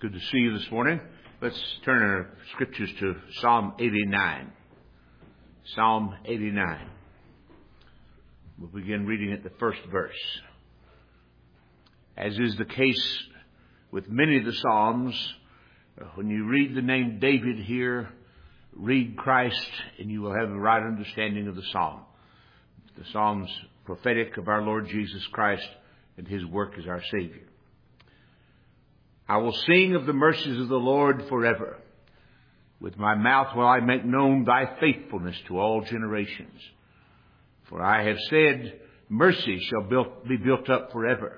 Good to see you this morning. Let's turn our scriptures to Psalm 89. Psalm 89. We'll begin reading at the first verse. As is the case with many of the Psalms, when you read the name David here, read Christ, and you will have the right understanding of the Psalm. The Psalm's prophetic of our Lord Jesus Christ and His work as our Savior. I will sing of the mercies of the Lord forever. With my mouth will I make known thy faithfulness to all generations. For I have said, mercy shall be built up forever.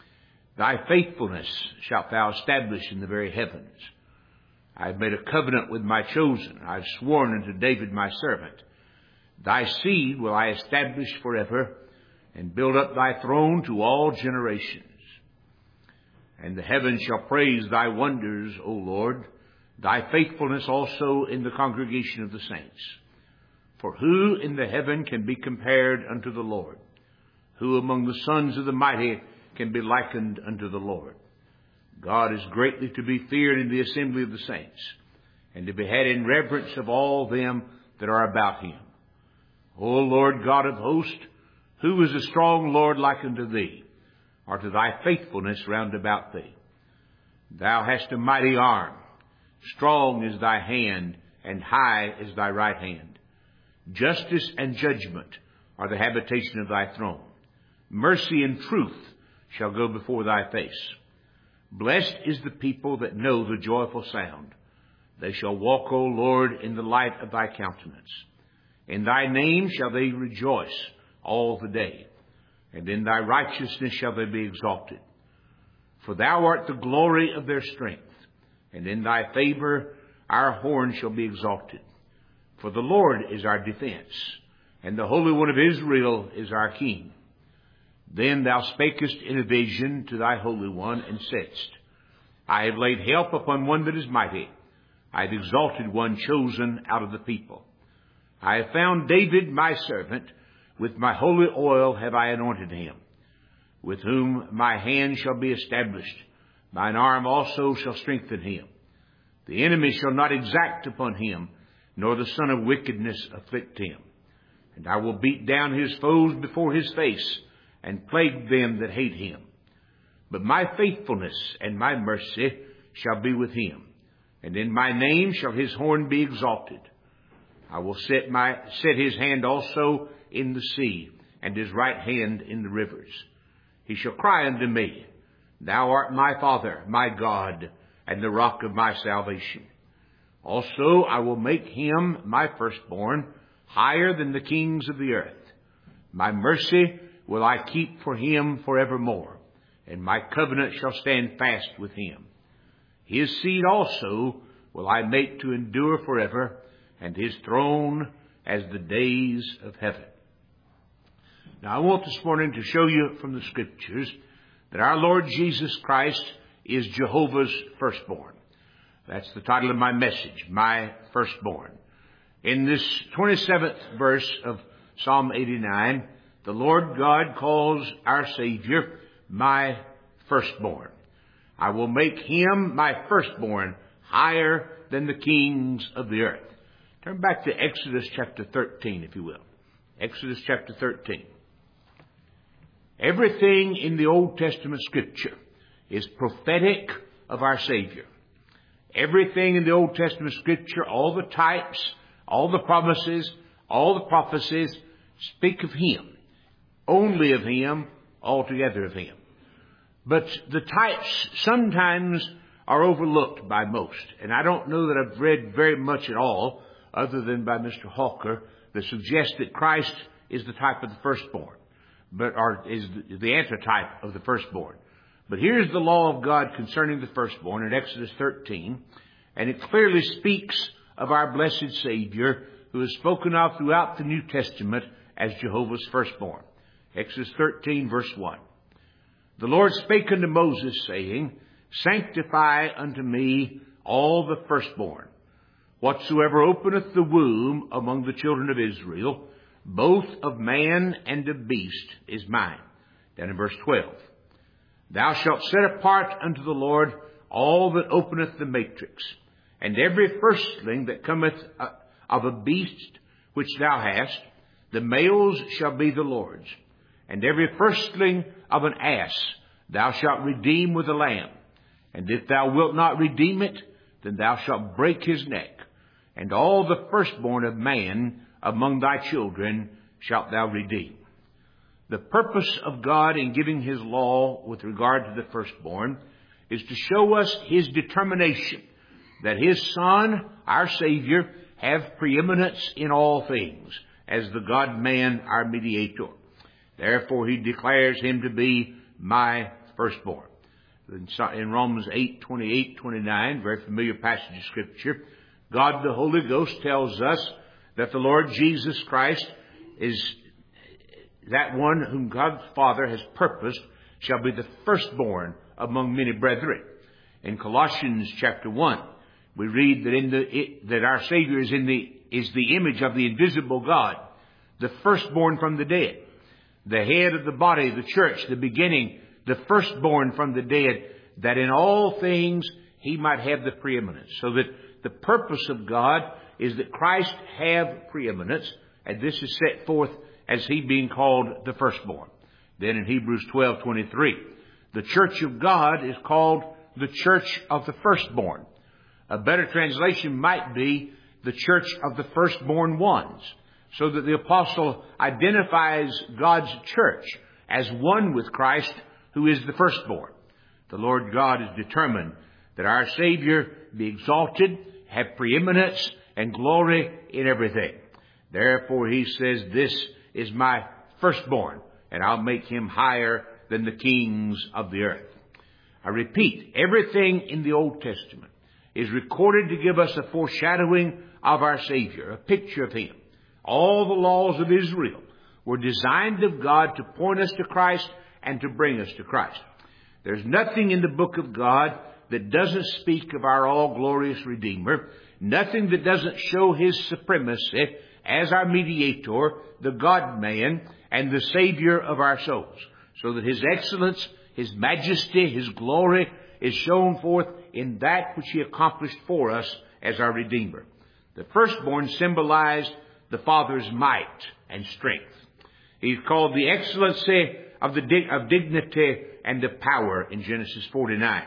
Thy faithfulness shalt thou establish in the very heavens. I have made a covenant with my chosen. I have sworn unto David my servant. Thy seed will I establish forever, and build up thy throne to all generations. And the heavens shall praise thy wonders, O Lord, thy faithfulness also in the congregation of the saints. For who in the heaven can be compared unto the Lord? Who among the sons of the mighty can be likened unto the Lord? God is greatly to be feared in the assembly of the saints, and to be had in reverence of all them that are about him. O Lord God of hosts, who is a strong Lord like unto thee, or to thy faithfulness round about thee? Thou hast a mighty arm, strong is thy hand, and high is thy right hand. Justice and judgment are the habitation of thy throne. Mercy and truth shall go before thy face. Blessed is the people that know the joyful sound. They shall walk, O Lord, in the light of thy countenance. In thy name shall they rejoice all the day, and in thy righteousness shall they be exalted. For thou art the glory of their strength, and in thy favor our horn shall be exalted. For the Lord is our defense, and the Holy One of Israel is our King. Then thou spakest in a vision to thy Holy One, and saidst, I have laid help upon one that is mighty. I have exalted one chosen out of the people. I have found David my servant. With my holy oil have I anointed him, with whom my hand shall be established. Mine arm also shall strengthen him. The enemy shall not exact upon him, nor the son of wickedness afflict him. And I will beat down his foes before his face, and plague them that hate him. But my faithfulness and my mercy shall be with him, and in my name shall his horn be exalted. I will set his hand also in the sea, and his right hand in the rivers. He shall cry unto me, Thou art my Father, my God, and the rock of my salvation. Also I will make him my firstborn, higher than the kings of the earth. My mercy will I keep for him forevermore, and my covenant shall stand fast with him. His seed also will I make to endure forever, and his throne as the days of heaven. Now I want this morning to show you from the Scriptures that our Lord Jesus Christ is Jehovah's firstborn. That's the title of my message, My Firstborn. In this 27th verse of Psalm 89, the Lord God calls our Savior my firstborn. I will make him my firstborn, higher than the kings of the earth. Turn back to Exodus chapter 13, if you will. Exodus chapter 13. Everything in the Old Testament Scripture is prophetic of our Savior. Everything in the Old Testament Scripture, all the types, all the promises, all the prophecies speak of Him, only of Him, altogether of Him. But the types sometimes are overlooked by most. And I don't know that I've read very much at all, other than by Mr. Hawker, that suggests that Christ is the type of the firstborn, or is the antitype of the firstborn. But here's the law of God concerning the firstborn in Exodus 13, and it clearly speaks of our blessed Savior, who is spoken of throughout the New Testament as Jehovah's firstborn. Exodus 13, verse 1. The Lord spake unto Moses, saying, Sanctify unto me all the firstborn. Whatsoever openeth the womb among the children of Israel, both of man and of beast, is mine. Down in verse 12. Thou shalt set apart unto the Lord all that openeth the matrix, and every firstling that cometh of a beast which thou hast, the males shall be the Lord's. And every firstling of an ass thou shalt redeem with a lamb. And if thou wilt not redeem it, then thou shalt break his neck. And all the firstborn of man among thy children shalt thou redeem. The purpose of God in giving his law with regard to the firstborn is to show us his determination that his Son, our Savior, have preeminence in all things as the God-man, our mediator. Therefore, he declares him to be my firstborn. In Romans 8:28-29, very familiar passage of Scripture, God the Holy Ghost tells us that the Lord Jesus Christ is that one whom God the Father has purposed shall be the firstborn among many brethren. In Colossians chapter 1, we read that our Savior is the image of the invisible God, the firstborn from the dead, the head of the body, the church, the beginning, the firstborn from the dead, that in all things he might have the preeminence. So that the purpose of God is that Christ have preeminence, and this is set forth as he being called the firstborn. Then in Hebrews 12:23, the church of God is called the church of the firstborn. A better translation might be the church of the firstborn ones, so that the apostle identifies God's church as one with Christ, who is the firstborn. The Lord God is determined that our Savior be exalted, have preeminence and glory in everything. Therefore he says, this is my firstborn, and I'll make him higher than the kings of the earth. I repeat, everything in the Old Testament is recorded to give us a foreshadowing of our Savior, a picture of him. All the laws of Israel were designed of God to point us to Christ and to bring us to Christ. There's nothing in the book of God that doesn't speak of our all-glorious Redeemer, nothing that doesn't show his supremacy as our mediator, the God-man, and the Savior of our souls, so that his excellence, his majesty, his glory is shown forth in that which he accomplished for us as our Redeemer. The firstborn symbolized the Father's might and strength. He's called the excellency of dignity and the power in Genesis 49.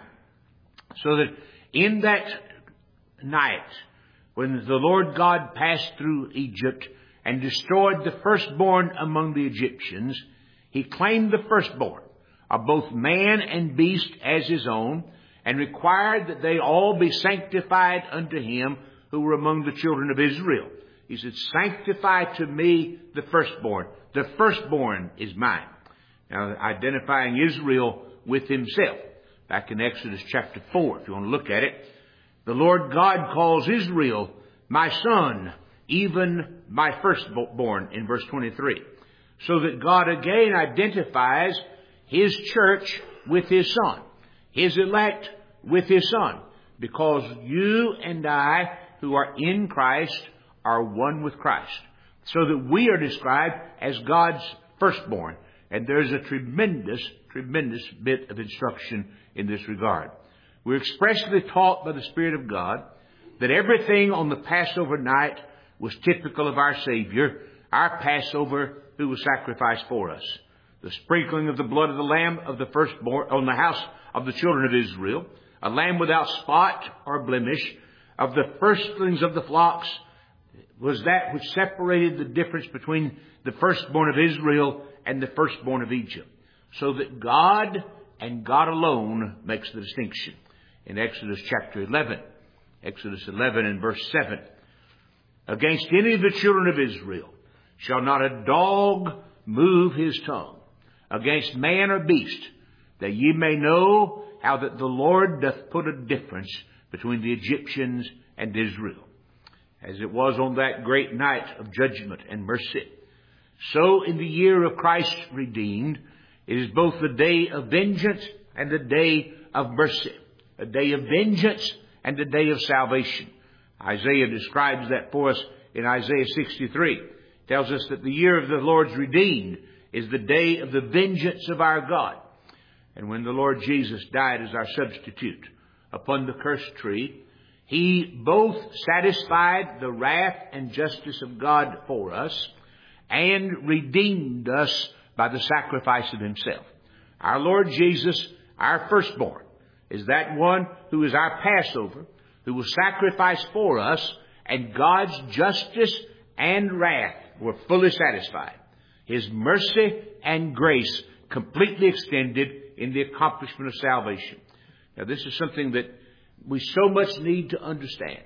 So that in that night, when the Lord God passed through Egypt and destroyed the firstborn among the Egyptians, he claimed the firstborn of both man and beast as his own, and required that they all be sanctified unto him who were among the children of Israel. He said, sanctify to me the firstborn. The firstborn is mine. Now, identifying Israel with himself. Back in Exodus chapter 4, if you want to look at it, the Lord God calls Israel my son, even my firstborn, in verse 23. So that God again identifies his church with his son, his elect with his son, because you and I who are in Christ are one with Christ, so that we are described as God's firstborn. And there's a tremendous bit of instruction in this regard. We're expressly taught by the Spirit of God that everything on the Passover night was typical of our Savior, our Passover, who was sacrificed for us. The sprinkling of the blood of the lamb of the firstborn on the house of the children of Israel, a lamb without spot or blemish, of the firstlings of the flocks, was that which separated the difference between the firstborn of Israel and the firstborn of Egypt. So that God and God alone makes the distinction. In Exodus chapter 11, Exodus 11 and verse 7, against any of the children of Israel shall not a dog move his tongue against man or beast, that ye may know how that the Lord doth put a difference between the Egyptians and Israel. As it was on that great night of judgment and mercy, so in the year of Christ redeemed, it is both the day of vengeance and the day of mercy, a day of vengeance and a day of salvation. Isaiah describes that for us in Isaiah 63. Tells us that the year of the Lord's redeemed is the day of the vengeance of our God. And when the Lord Jesus died as our substitute upon the cursed tree, He both satisfied the wrath and justice of God for us and redeemed us by the sacrifice of Himself. Our Lord Jesus, our firstborn, is that one who is our Passover, who was sacrificed for us, and God's justice and wrath were fully satisfied. His mercy and grace completely extended in the accomplishment of salvation. Now, this is something that we so much need to understand.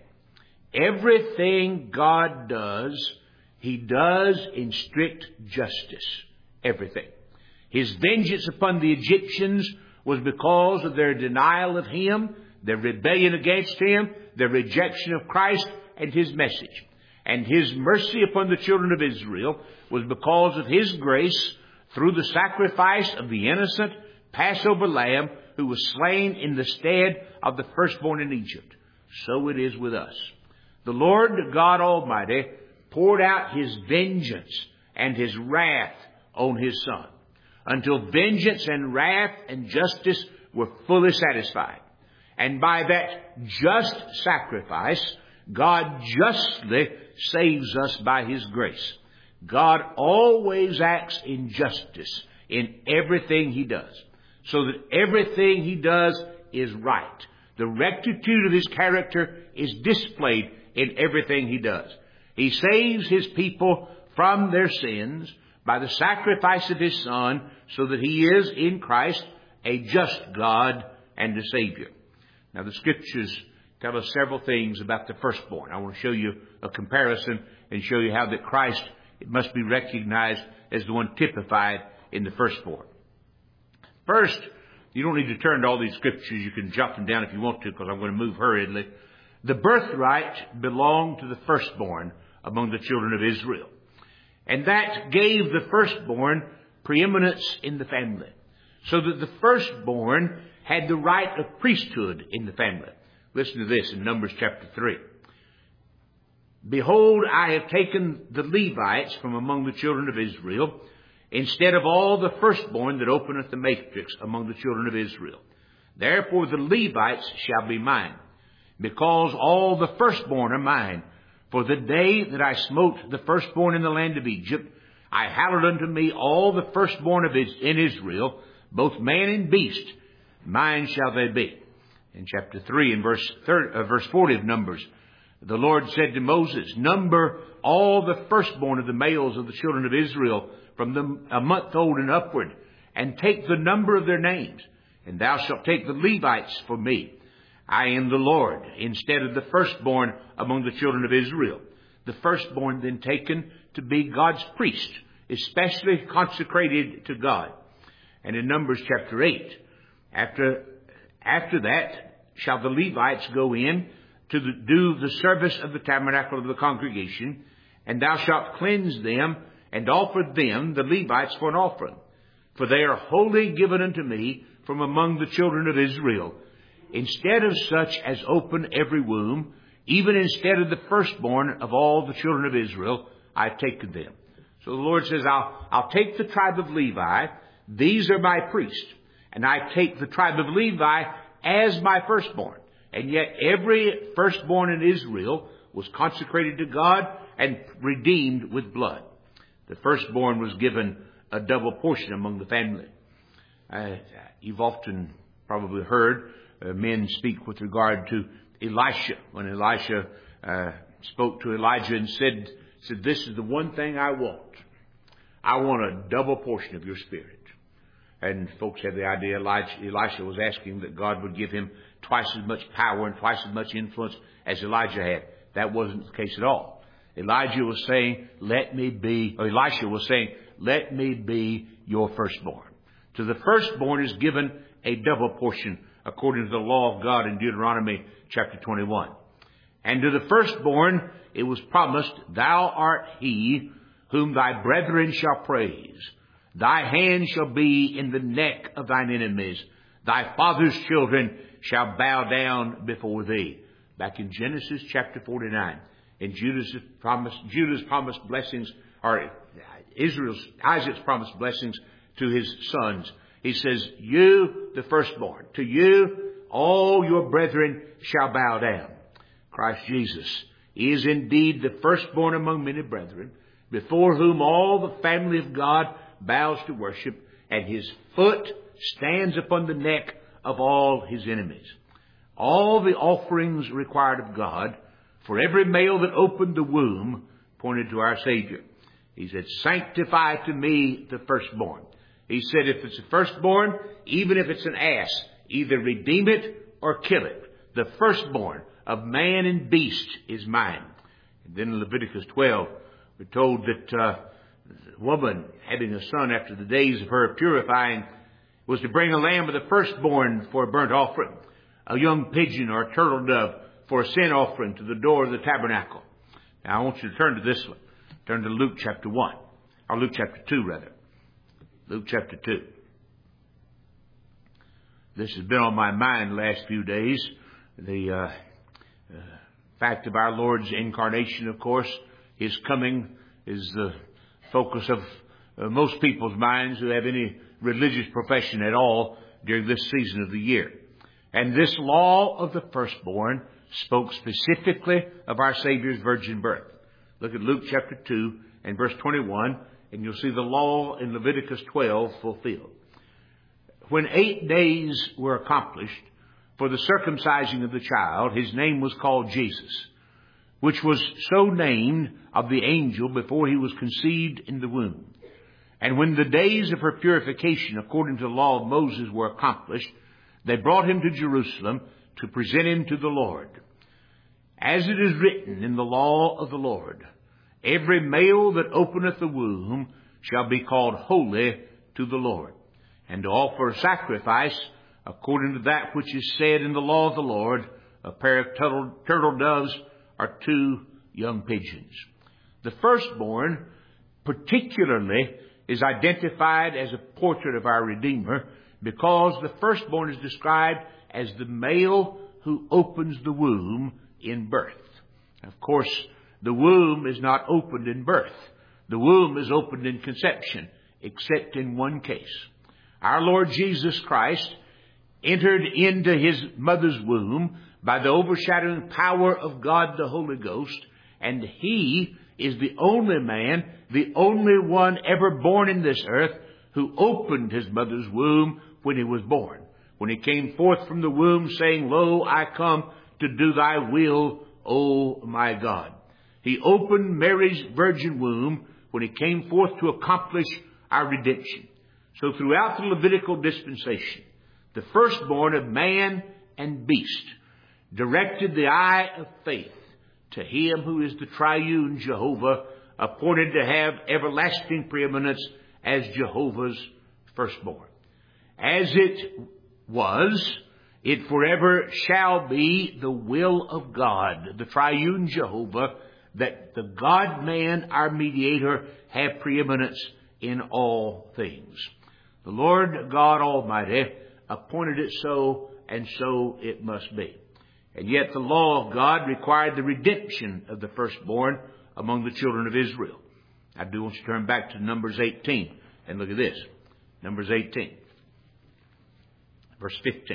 Everything God does, He does in strict justice. Everything. His vengeance upon the Egyptians was because of their denial of Him, their rebellion against Him, their rejection of Christ and His message. And His mercy upon the children of Israel was because of His grace through the sacrifice of the innocent Passover lamb who was slain in the stead of the firstborn in Egypt. So it is with us. The Lord God Almighty poured out His vengeance and His wrath on His Son until vengeance and wrath and justice were fully satisfied. And by that just sacrifice, God justly saves us by His grace. God always acts in justice in everything He does, so that everything He does is right. The rectitude of His character is displayed in everything He does. He saves His people from their sins by the sacrifice of His Son, so that He is in Christ a just God and a Savior. Now, the Scriptures tell us several things about the firstborn. I want to show you a comparison and show you how that Christ must be recognized as the one typified in the firstborn. First, you don't need to turn to all these Scriptures. You can jot them down if you want to, because I'm going to move hurriedly. The birthright belonged to the firstborn among the children of Israel. And that gave the firstborn preeminence in the family, so that the firstborn had the right of priesthood in the family. Listen to this in Numbers chapter 3. Behold, I have taken the Levites from among the children of Israel, instead of all the firstborn that openeth the matrix among the children of Israel. Therefore the Levites shall be mine, because all the firstborn are mine. For the day that I smote the firstborn in the land of Egypt, I hallowed unto me all the firstborn in Israel, both man and beast. Mine shall they be. In chapter 3 and verse 40 of Numbers, the Lord said to Moses, number all the firstborn of the males of the children of Israel from a month old and upward, and take the number of their names. And thou shalt take the Levites for me. I am the Lord, instead of the firstborn among the children of Israel. The firstborn then taken to be God's priest, especially consecrated to God. And in Numbers chapter 8, after that shall the Levites go in to do the service of the tabernacle of the congregation, and thou shalt cleanse them and offer them, the Levites, for an offering. For they are wholly given unto me from among the children of Israel. Instead of such as open every womb, even instead of the firstborn of all the children of Israel, I have taken them. So the Lord says, I'll take the tribe of Levi. These are my priests. And I take the tribe of Levi as my firstborn. And yet every firstborn in Israel was consecrated to God and redeemed with blood. The firstborn was given a double portion among the family. You've often probably heard men speak with regard to Elisha. When Elisha spoke to Elijah and said, this is the one thing I want. I want a double portion of your spirit. And folks had the idea Elisha was asking that God would give him twice as much power and twice as much influence as Elijah had. That wasn't the case at all. Elisha was saying, let me be your firstborn. To the firstborn is given a double portion according to the law of God in Deuteronomy chapter 21. And to the firstborn it was promised, thou art he whom thy brethren shall praise. Thy hand shall be in the neck of thine enemies. Thy father's children shall bow down before thee. Back in Genesis chapter 49. And Judah's promised blessings, or Isaac's promised blessings to his sons. He says, you, the firstborn, to you, all your brethren shall bow down. Christ Jesus is indeed the firstborn among many brethren, before whom all the family of God bows to worship, and his foot stands upon the neck of all his enemies. All the offerings required of God for every male that opened the womb pointed to our Savior. He said, sanctify to me the firstborn. He said, if it's a firstborn, even if it's an ass, either redeem it or kill it. The firstborn of man and beast is mine. And then in Leviticus 12, we're told that the woman having a son after the days of her purifying was to bring a lamb of the firstborn for a burnt offering, a young pigeon or a turtle dove for a sin offering to the door of the tabernacle. Now I want you to turn to this one. Turn to Luke chapter 1. Or Luke chapter 2 rather. Luke chapter 2. This has been on my mind the last few days. The fact of our Lord's incarnation, of course, His coming is the focus of most people's minds who have any religious profession at all during this season of the year. And this law of the firstborn spoke specifically of our Savior's virgin birth. Look at Luke chapter 2 and verse 21, and you'll see the law in Leviticus 12 fulfilled. When 8 days were accomplished for the circumcising of the child, his name was called Jesus, which was so named of the angel before he was conceived in the womb. And when the days of her purification according to the law of Moses were accomplished, they brought him to Jerusalem to present him to the Lord. As it is written in the law of the Lord, every male that openeth the womb shall be called holy to the Lord, and to offer a sacrifice according to that which is said in the law of the Lord, a pair of turtle doves or 2 young pigeons. The firstborn particularly is identified as a portrait of our Redeemer, because the firstborn is described as the male who opens the womb in birth. Of course, the womb is not opened in birth. The womb is opened in conception, except in one case. Our Lord Jesus Christ entered into his mother's womb by the overshadowing power of God the Holy Ghost, and he is the only man, the only one ever born in this earth who opened his mother's womb when he was born. When he came forth from the womb saying, Lo, I come to do thy will, O my God. He opened Mary's virgin womb when he came forth to accomplish our redemption. So throughout the Levitical dispensation, the firstborn of man and beast directed the eye of faith to him who is the triune Jehovah, appointed to have everlasting preeminence as Jehovah's firstborn. As it was, it forever shall be the will of God, the triune Jehovah, that the God-man, our mediator, have preeminence in all things. The Lord God Almighty appointed it so, and so it must be. And yet the law of God required the redemption of the firstborn among the children of Israel. I do want you to turn back to Numbers 18 and look at this. Numbers 18, verse 15.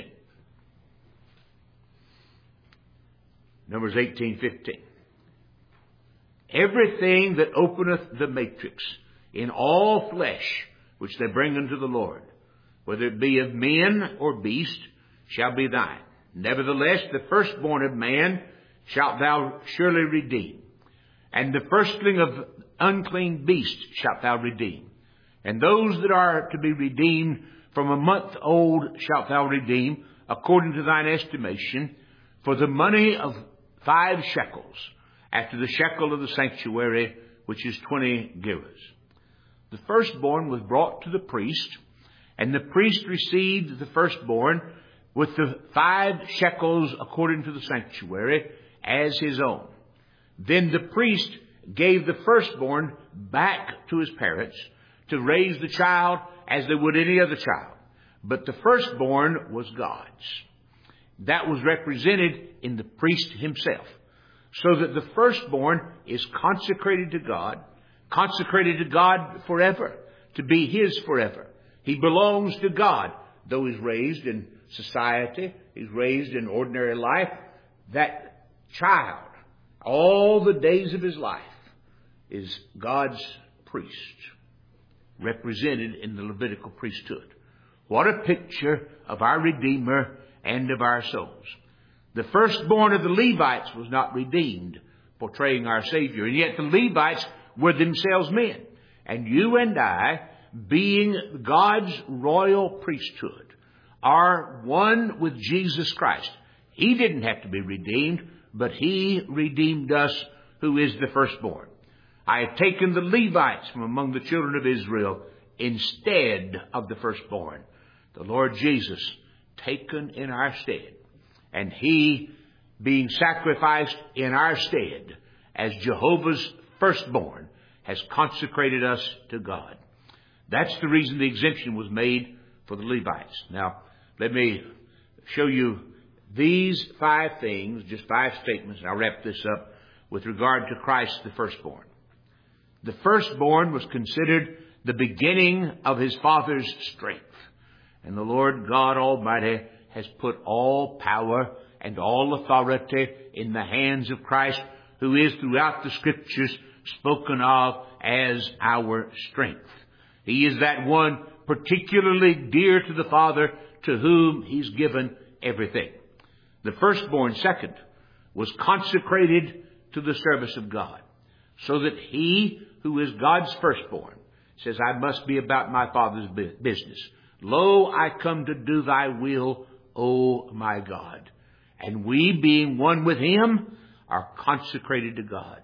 Numbers 18:15. Everything that openeth the matrix in all flesh, which they bring unto the Lord, whether it be of men or beast, shall be thine. Nevertheless, the firstborn of man shalt thou surely redeem, and the firstling of unclean beast shalt thou redeem. And those that are to be redeemed from a month old shalt thou redeem, according to thine estimation, for the money of 5 shekels, after the shekel of the sanctuary, which is 20 gerahs. The firstborn was brought to the priest, and the priest received the firstborn with the 5 shekels according to the sanctuary as his own. Then the priest gave the firstborn back to his parents to raise the child as they would any other child. But the firstborn was God's. That was represented in the priest himself. So that the firstborn is consecrated to God forever, to be his forever. He belongs to God, though he's raised in society, he's raised in ordinary life, that child, all the days of his life, is God's priest, represented in the Levitical priesthood. What a picture of our Redeemer and of our souls. The firstborn of the Levites was not redeemed, portraying our Savior. And yet the Levites were themselves men. And you and I, being God's royal priesthood, are one with Jesus Christ. He didn't have to be redeemed, but He redeemed us, who is the firstborn. I have taken the Levites from among the children of Israel instead of the firstborn. The Lord Jesus taken in our stead. And He being sacrificed in our stead as Jehovah's firstborn has consecrated us to God. That's the reason the exemption was made for the Levites. Now, let me show you these 5 things, just 5 statements, and I'll wrap this up with regard to Christ the firstborn. The firstborn was considered the beginning of his father's strength. And the Lord God Almighty has put all power and all authority in the hands of Christ, who is throughout the Scriptures spoken of as our strength. He is that one particularly dear to the Father, to whom He's given everything. The firstborn, second, was consecrated to the service of God, so that he who is God's firstborn says, I must be about my Father's business. Lo, I come to do thy will, O my God. And we, being one with Him, are consecrated to God.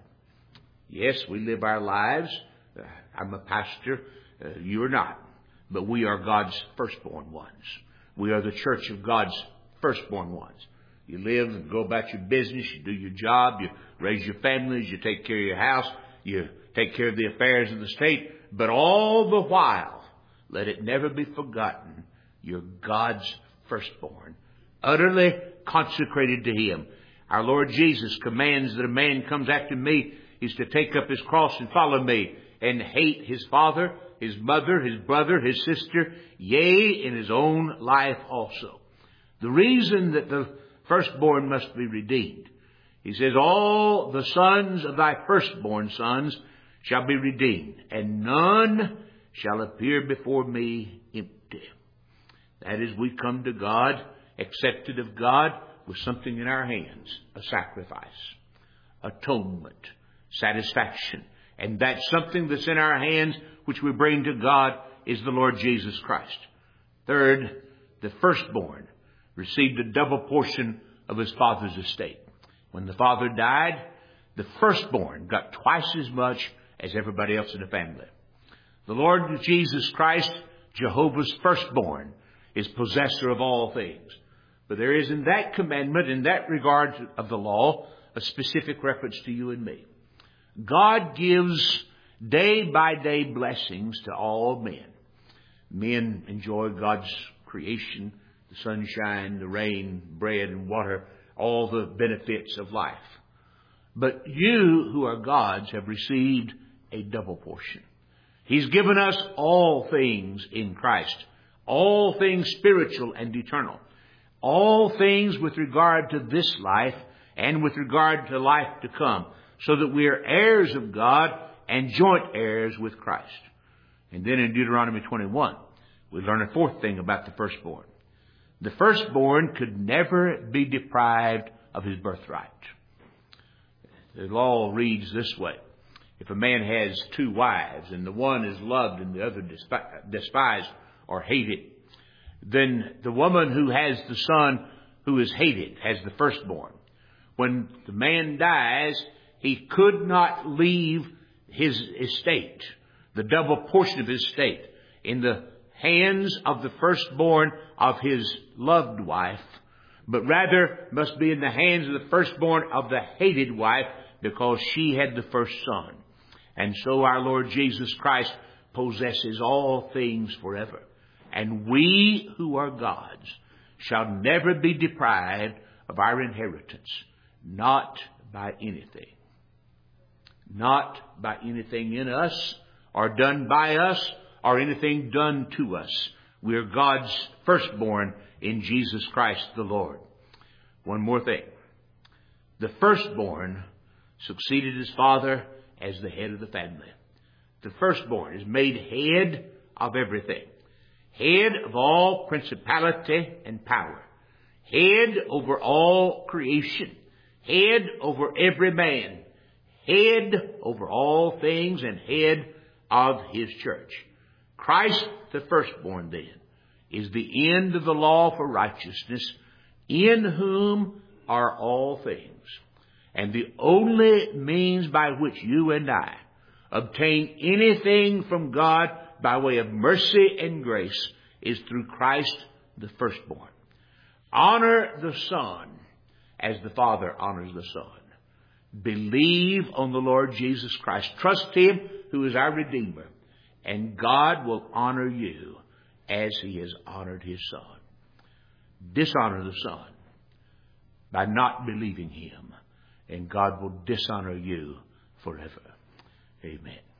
Yes, we live our lives. I'm a pastor. You are not. But we are God's firstborn ones. We are the church of God's firstborn ones. You live and go about your business. You do your job. You raise your families. You take care of your house. You take care of the affairs of the state. But all the while, let it never be forgotten, you're God's firstborn, utterly consecrated to Him. Our Lord Jesus commands that a man comes after me is to take up his cross and follow me, and hate his father, his mother, his brother, his sister, yea, in his own life also. The reason that the firstborn must be redeemed, He says, all the sons of thy firstborn sons shall be redeemed, and none shall appear before me empty. That is, we come to God, accepted of God, with something in our hands, a sacrifice, atonement, satisfaction. And that something that's in our hands, which we bring to God, is the Lord Jesus Christ. Third, the firstborn received a double portion of his father's estate. When the father died, the firstborn got twice as much as everybody else in the family. The Lord Jesus Christ, Jehovah's firstborn, is possessor of all things. But there is in that commandment, in that regard of the law, a specific reference to you and me. God gives day by day blessings to all men. Men enjoy God's creation, the sunshine, the rain, bread and water, all the benefits of life. But you who are God's have received a double portion. He's given us all things in Christ, all things spiritual and eternal, all things with regard to this life and with regard to life to come, so that we are heirs of God and joint heirs with Christ. And then in Deuteronomy 21, we learn a fourth thing about the firstborn. The firstborn could never be deprived of his birthright. The law reads this way. If a man has two wives, and the one is loved and the other despised or hated, then the woman who has the son who is hated has the firstborn. When the man dies, he could not leave his estate, the double portion of his estate, in the hands of the firstborn of his loved wife, but rather must be in the hands of the firstborn of the hated wife, because she had the first son. And so our Lord Jesus Christ possesses all things forever. And we who are God's shall never be deprived of our inheritance, not by anything. Not by anything in us, or done by us, or anything done to us. We are God's firstborn in Jesus Christ the Lord. One more thing. The firstborn succeeded his father as the head of the family. The firstborn is made head of everything. Head of all principality and power. Head over all creation. Head over every man. Head over all things and head of his church. Christ, the firstborn then, is the end of the law for righteousness, in whom are all things. And the only means by which you and I obtain anything from God by way of mercy and grace is through Christ, the firstborn. Honor the Son as the Father honors the Son. Believe on the Lord Jesus Christ. Trust Him who is our Redeemer. And God will honor you as He has honored His Son. Dishonor the Son by not believing Him, and God will dishonor you forever. Amen.